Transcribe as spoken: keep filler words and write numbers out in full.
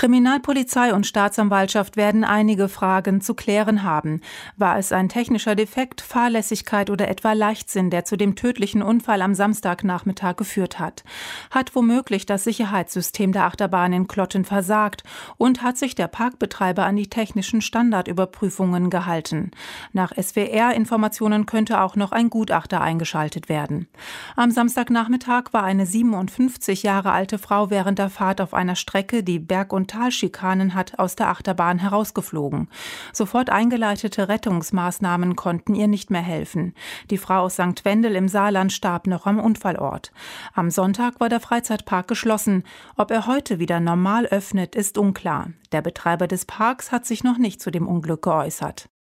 Kriminalpolizei und Staatsanwaltschaft werden einige Fragen zu klären haben. War es ein technischer Defekt, Fahrlässigkeit oder etwa Leichtsinn, der zu dem tödlichen Unfall am Samstagnachmittag geführt hat? Hat womöglich das Sicherheitssystem der Achterbahn in Klotten versagt? Und hat sich der Parkbetreiber an die technischen Standardüberprüfungen gehalten? Nach S W R-Informationen könnte auch noch ein Gutachter eingeschaltet werden. Am Samstagnachmittag war eine siebenundfünfzig Jahre alte Frau während der Fahrt auf einer Strecke, die Berg- und Talschikanen hat, aus der Achterbahn herausgeflogen. Sofort eingeleitete Rettungsmaßnahmen konnten ihr nicht mehr helfen. Die Frau aus Sankt Wendel im Saarland starb noch am Unfallort. Am Sonntag war der Freizeitpark geschlossen. Ob er heute wieder normal öffnet, ist unklar. Der Betreiber des Parks hat sich noch nicht zu dem Unglück geäußert.